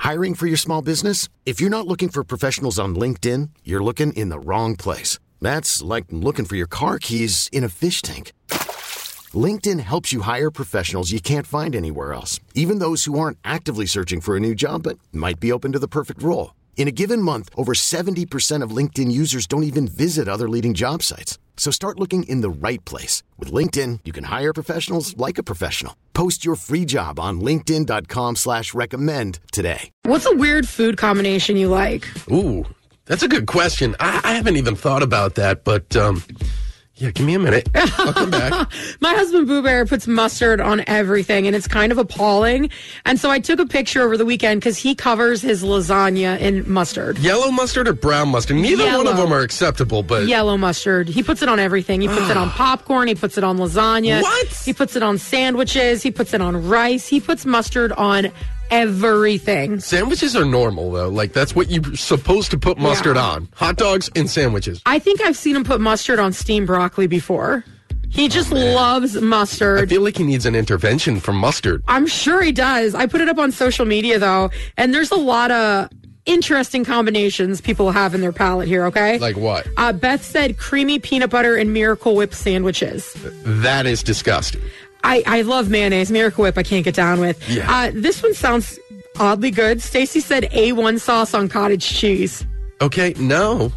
Hiring for your small business? If you're not looking for professionals on LinkedIn, you're looking in the wrong place. That's like looking for your car keys in a fish tank. LinkedIn helps you hire professionals you can't find anywhere else, even those who aren't actively searching for a new job but might be open to the perfect role. In a given month, over 70% of LinkedIn users don't even visit other leading job sites. So start looking in the right place. With LinkedIn, you can hire professionals like a professional. Post your free job on linkedin.com/recommend today. What's a weird food combination you like? Ooh, that's a good question. I haven't even thought about that, but yeah, give me a minute. I'll come back. My husband, Boo Bear, puts mustard on everything, and it's kind of appalling. And so I took a picture over the weekend because he covers his lasagna in mustard. Yellow mustard or brown mustard? Neither one of them are acceptable, but... Yellow mustard. He puts it on everything. He puts it on popcorn. He puts it on lasagna. What? He puts it on sandwiches. He puts it on rice. He puts mustard on everything. Sandwiches are normal, though. Like, that's what you're supposed to put mustard on. Hot dogs and sandwiches. I think I've seen him put mustard on steamed broccoli before. He just loves mustard. I feel like he needs an intervention from mustard. I'm sure he does. I put it up on social media, though, and there's a lot of interesting combinations people have in their palate here, okay? Like what? Beth said creamy peanut butter and Miracle Whip sandwiches. That is disgusting. I love mayonnaise. Miracle Whip I can't get down with. Yeah. This one sounds oddly good. Stacy said A1 sauce on cottage cheese. Okay, no.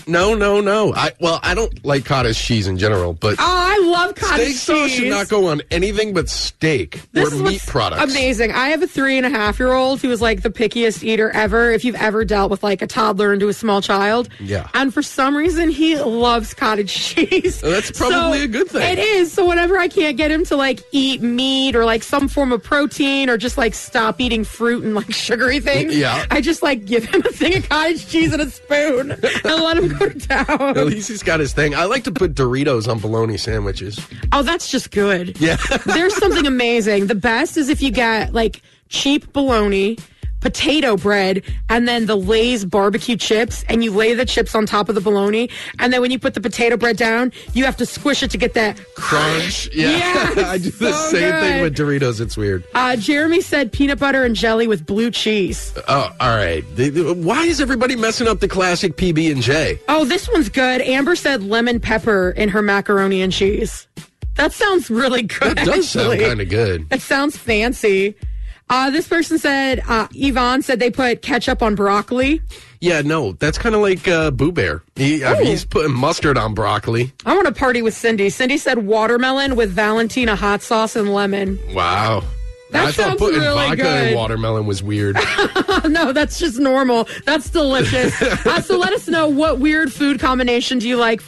I don't like cottage cheese in general, but... Oh, I love cottage cheese. Steak sauce should not go on anything but steak or meat products. Amazing. I have a 3.5-year-old who is like the pickiest eater ever. If you've ever dealt with like a toddler into a small child. Yeah. And for some reason, he loves cottage cheese. That's probably a good thing. It is. So whenever I can't get him to like eat meat or like some form of protein or just like stop eating fruit and like sugary things, I just like give him a thing of cottage cheese and a spoon and let him go to town. At least he's got his thing. I like to put Doritos on bologna sandwiches. Oh, that's just good. Yeah. There's something amazing. The best is if you get like cheap bologna, potato bread, and then the Lay's barbecue chips, and you lay the chips on top of the bologna, and then when you put the potato bread down, you have to squish it to get that crunch. Yeah. I do the same thing with Doritos. It's weird. Jeremy said peanut butter and jelly with blue cheese. Oh, all right. Why is everybody messing up the classic PB&J? Oh, this one's good. Amber said lemon pepper in her macaroni and cheese. That sounds really good. That does sound kind of good. It sounds fancy. This person said, Yvonne said they put ketchup on broccoli. Yeah, no, that's kind of like Boo Bear. He's putting mustard on broccoli. I want to party with Cindy. Cindy said watermelon with Valentina hot sauce and lemon. Wow. I thought putting really vodka in watermelon was weird. No, that's just normal. That's delicious. So let us know, what weird food combination do you like?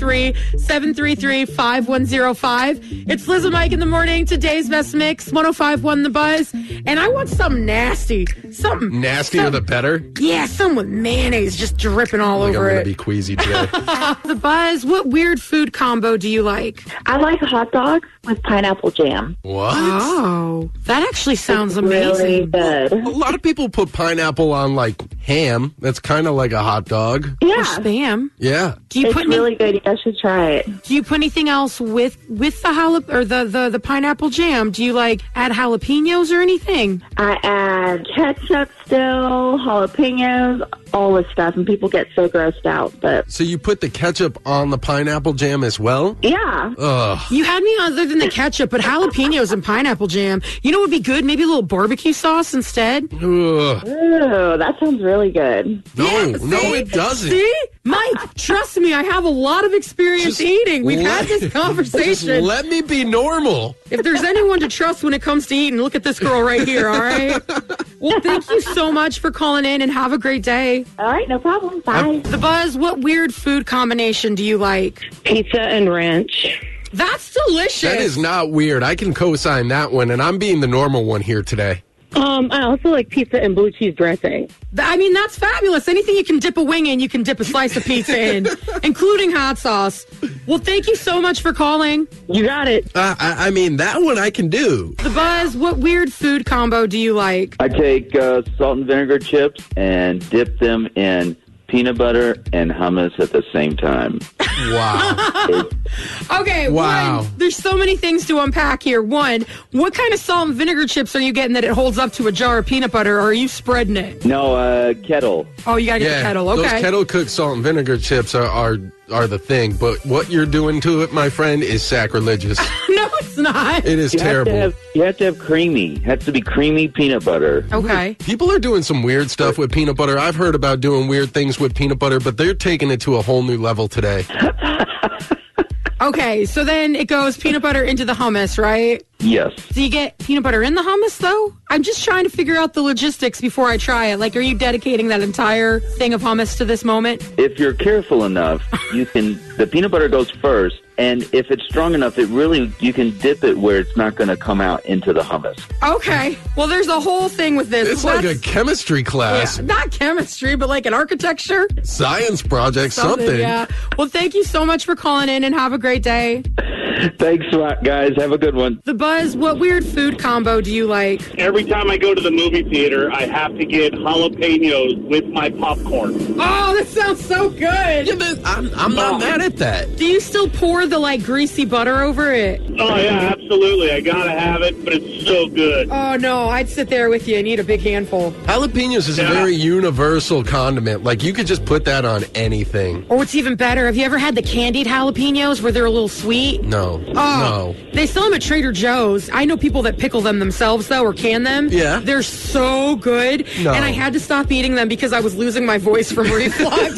503-733-5105. It's Liz and Mike in the morning. Today's best mix, 105.1 The Buzz. And I want something nasty. Something nastier the better? Yeah, something with mayonnaise just dripping all over it. I'm going to be queasy today. The Buzz, what weird food combo do you like? I like hot dogs with pineapple jam. What? Oh, that actually sounds amazing. Really good. A lot of people put pineapple on like ham. That's kind of like a hot dog. Yeah. Or spam. Yeah. Do you it's put really good. You guys should try it. Do you put anything else with the or the pineapple jam? Do you like add jalapenos or anything? I add ketchup still, jalapenos, all this stuff, and people get so grossed out. But so you put the ketchup on the pineapple jam as well? Yeah. Ugh. You had me other than the ketchup, but jalapenos and pineapple jam. You know what would be good? Maybe a little barbecue sauce instead. Ugh. Ooh, that sounds really good. No, it doesn't. See? Mike, trust me, I have a lot of experience eating. We've had this conversation. Just let me be normal. If there's anyone to trust when it comes to eating, look at this girl right here, all right? Well, thank you so much for calling in, and have a great day. All right, no problem. Bye. The Buzz, what weird food combination do you like? Pizza and ranch. That's delicious. That is not weird. I can co-sign that one, and I'm being the normal one here today. I also like pizza and blue cheese dressing. I mean, that's fabulous. Anything you can dip a wing in, you can dip a slice of pizza in, including hot sauce. Well, thank you so much for calling. You got it. I mean, that one I can do. The Buzz, what weird food combo do you like? I take salt and vinegar chips and dip them in peanut butter and hummus at the same time. Wow. Okay, Wow. one, there's so many things to unpack here. One, what kind of salt and vinegar chips are you getting that it holds up to a jar of peanut butter, or are you spreading it? No, kettle. Oh, you gotta get the kettle. Okay. Those kettle cooked salt and vinegar chips are the thing. But what you're doing to it, my friend, is sacrilegious. No, it's not. It is You terrible. have to have creamy. It has to be creamy peanut butter. Okay. People are doing some weird stuff with peanut butter. I've heard about doing weird things with peanut butter, but they're taking it to a whole new level today. Okay, so then it goes peanut butter into the hummus, right? Yes. Do you get peanut butter in the hummus, though? I'm just trying to figure out the logistics before I try it. Like, are you dedicating that entire thing of hummus to this moment? If you're careful enough, the peanut butter goes first, and if it's strong enough, you can dip it where it's not going to come out into the hummus. Okay. Well, there's a whole thing with this. It's like a chemistry class. Yeah, not chemistry, but like an architecture. Science project, something. Yeah. Well, thank you so much for calling in and have a great day. Thanks, guys. Have a good one. The Buzz, what weird food combo do you like? Every time I go to the movie theater, I have to get jalapenos with my popcorn. Oh, that sounds so good. Yeah, but I'm not mad at that. Do you still pour the like greasy butter over it? Oh, yeah, absolutely. I gotta have it, but it's so good. Oh, no, I'd sit there with you and eat a big handful. Jalapenos is a very universal condiment. Like, you could just put that on anything. Or what's even better, have you ever had the candied jalapenos where they're a little sweet? No. Oh, No. They sell them at Trader Joe's. I know people that pickle them themselves, though, or can them. Yeah. They're so good. No. And I had to stop eating them because I was losing my voice from reflux.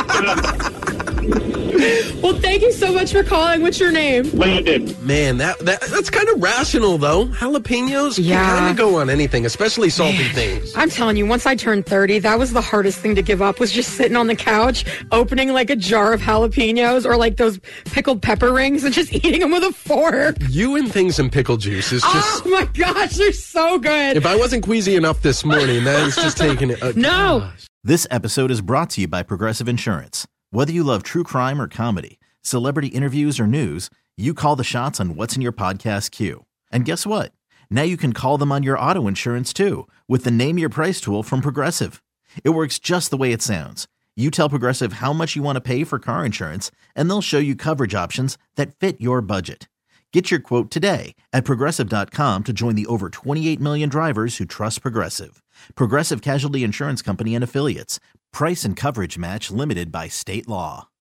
Well, thank you so much for calling. What's your name? Landon. Man, that's kind of rational, though. Jalapenos Yeah. can kind of go on anything, especially salty things. I'm telling you, once I turned 30, that was the hardest thing to give up, was just sitting on the couch, opening like a jar of jalapenos or like those pickled pepper rings and just eating them with a fork. You and things in pickle juice is just... Oh my gosh, they're so good. If I wasn't queasy enough this morning, that is just taking it... No. Gosh. This episode is brought to you by Progressive Insurance. Whether you love true crime or comedy, celebrity interviews or news, you call the shots on what's in your podcast queue. And guess what? Now you can call them on your auto insurance too with the Name Your Price tool from Progressive. It works just the way it sounds. You tell Progressive how much you want to pay for car insurance, and they'll show you coverage options that fit your budget. Get your quote today at Progressive.com to join the over 28 million drivers who trust Progressive. Progressive Casualty Insurance Company and Affiliates. Price and coverage match limited by state law.